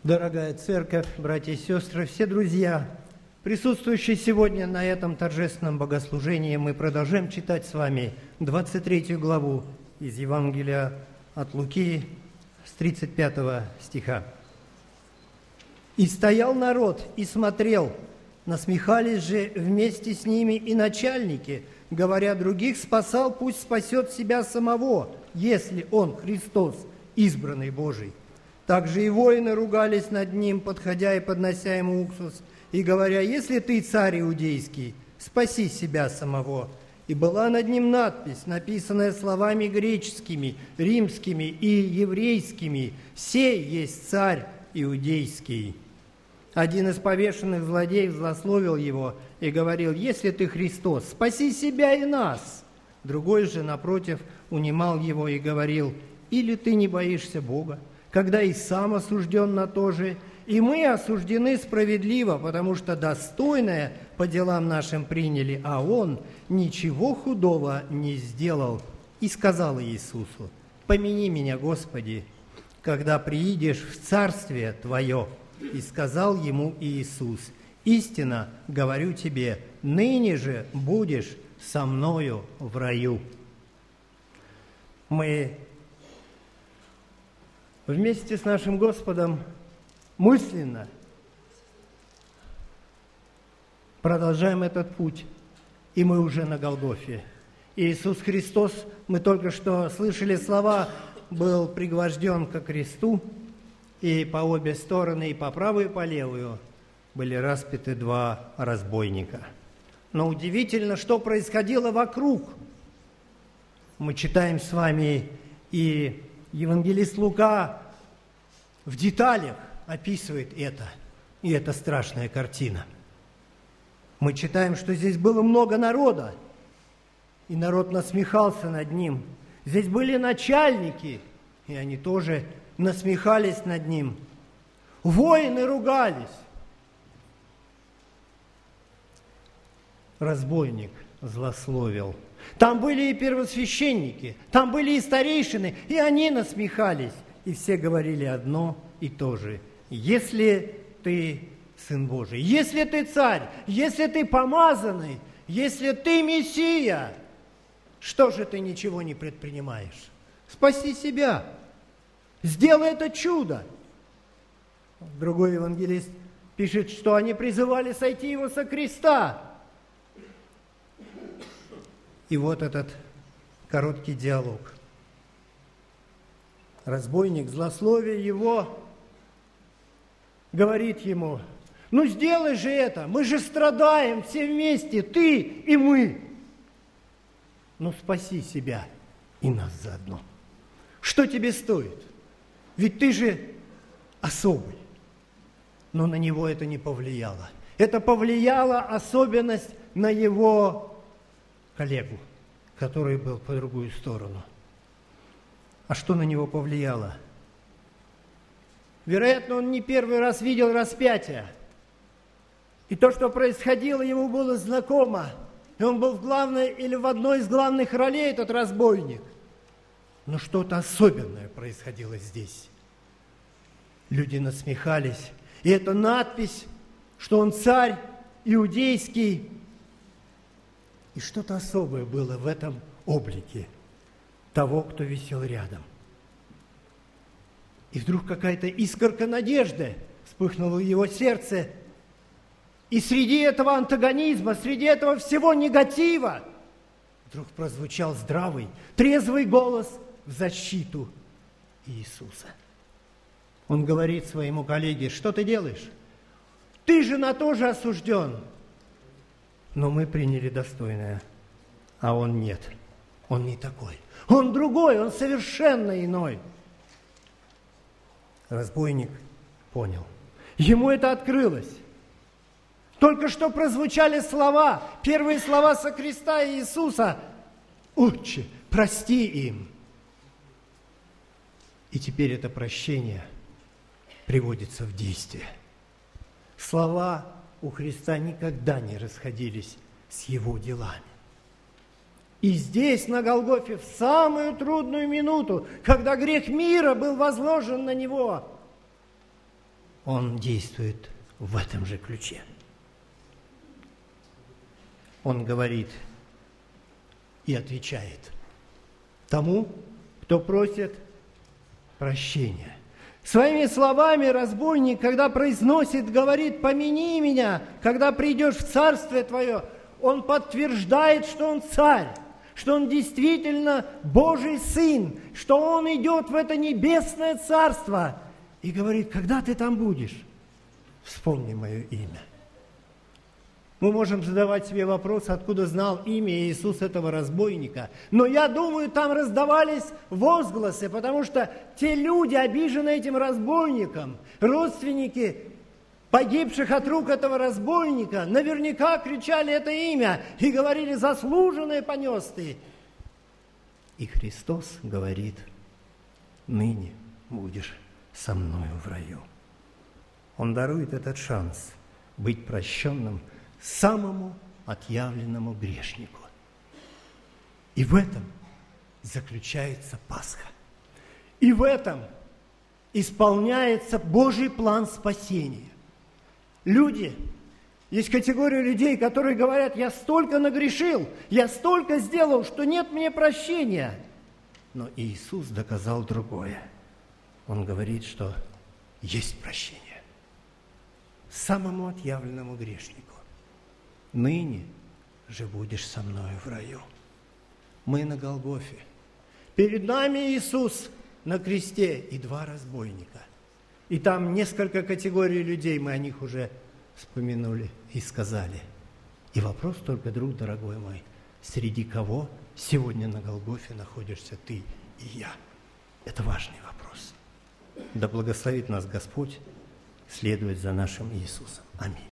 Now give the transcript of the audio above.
Дорогая церковь, братья и сестры, все друзья, присутствующие сегодня на этом торжественном богослужении, мы продолжаем читать с вами 23 главу из Евангелия от Луки с 35 стиха. «И стоял народ, и смотрел, насмехались же вместе с ними и начальники, говоря, других спасал, пусть спасет себя самого, если он Христос, избранный Божий. Также и воины ругались над ним, подходя и поднося ему уксус, и говоря, если ты царь иудейский, спаси себя самого. И была над ним надпись, написанная словами греческими, римскими и еврейскими, «Сей есть царь иудейский». Один из повешенных злодеев злословил его и говорил, если ты Христос, спаси себя и нас. Другой же, напротив, унимал его и говорил, или ты не боишься Бога, когда и сам осужден на то же, и мы осуждены справедливо, потому что достойное по делам нашим приняли, а он ничего худого не сделал. И сказал Иисусу, помяни меня, Господи, когда приидешь в Царствие Твое. И сказал ему Иисус, истинно говорю тебе, ныне же будешь со мною в раю. Мы вместе с нашим Господом мысленно продолжаем этот путь, и мы уже на Голгофе. Иисус Христос, мы только что слышали слова, был пригвожден ко кресту, и по обе стороны, и по правую, и по левую, были распяты два разбойника. Но удивительно, что происходило вокруг. Мы читаем с вами, и евангелист Лука в деталях описывает это, и это страшная картина. Мы читаем, что здесь было много народа, и народ насмехался над ним. Здесь были начальники, и они тоже насмехались над ним. Воины ругались. Разбойник злословил. Там были и первосвященники, там были и старейшины, и они насмехались. И все говорили одно и то же. Если ты Сын Божий, если ты царь, если ты помазанный, если ты Мессия, что же ты ничего не предпринимаешь? Спаси себя. Сделай это чудо. Другой евангелист пишет, что они призывали сойти его со креста. И вот этот короткий диалог. Разбойник, злословие его, говорит ему, ну сделай же это, мы же страдаем все вместе, ты и мы. Ну спаси себя и нас заодно. Что тебе стоит? Ведь ты же особый. Но на него это не повлияло. Это повлияла особенность на его коллегу, который был по другую сторону. А что на него повлияло? Вероятно, он не первый раз видел распятие. И то, что происходило, ему было знакомо. И он был в главной или в одной из главных ролей, этот разбойник. Но что-то особенное происходило здесь. Люди насмехались. И эта надпись, что он царь иудейский. И что-то особое было в этом облике того, кто висел рядом. И вдруг какая-то искорка надежды вспыхнула в его сердце. И среди этого антагонизма, среди этого всего негатива, вдруг прозвучал здравый, трезвый голос в защиту Иисуса. Он говорит своему коллеге, что ты делаешь? Ты же на то же осужден. Но мы приняли достойное, а он нет. Он не такой. Он другой, он совершенно иной. Разбойник понял. Ему это открылось. Только что прозвучали слова, первые слова со креста Иисуса. Отче, прости им. И теперь это прощение приводится в действие. Слова у Христа никогда не расходились с Его делами. И здесь, на Голгофе, в самую трудную минуту, когда грех мира был возложен на Него, Он действует в этом же ключе. Он говорит и отвечает тому, кто просит прощения. Своими словами разбойник, когда произносит, говорит: «Помяни меня, когда придешь в Царствие Твое», он подтверждает, что он царь, что он действительно Божий Сын, что он идет в это небесное Царство. И говорит: когда ты там будешь, вспомни мое имя. Мы можем задавать себе вопрос, откуда знал имя Иисус этого разбойника. Но я думаю, там раздавались возгласы, потому что те люди, обиженные этим разбойником, родственники погибших от рук этого разбойника, наверняка кричали это имя и говорили: «Заслуженное понес ты». И Христос говорит: «Ныне будешь со мною в раю». Он дарует этот шанс быть прощенным самому отъявленному грешнику. И в этом заключается Пасха. И в этом исполняется Божий план спасения. Люди, есть категория людей, которые говорят: «Я столько нагрешил, я столько сделал, что нет мне прощения». Но Иисус доказал другое. Он говорит, что есть прощение самому отъявленному грешнику. «Ныне же будешь со мною в раю». Мы на Голгофе. Перед нами Иисус на кресте и два разбойника. И там несколько категорий людей, мы о них уже вспомянули и сказали. И вопрос только, друг дорогой мой, среди кого сегодня на Голгофе находишься ты и я? Это важный вопрос. Да благословит нас Господь следовать за нашим Иисусом. Аминь.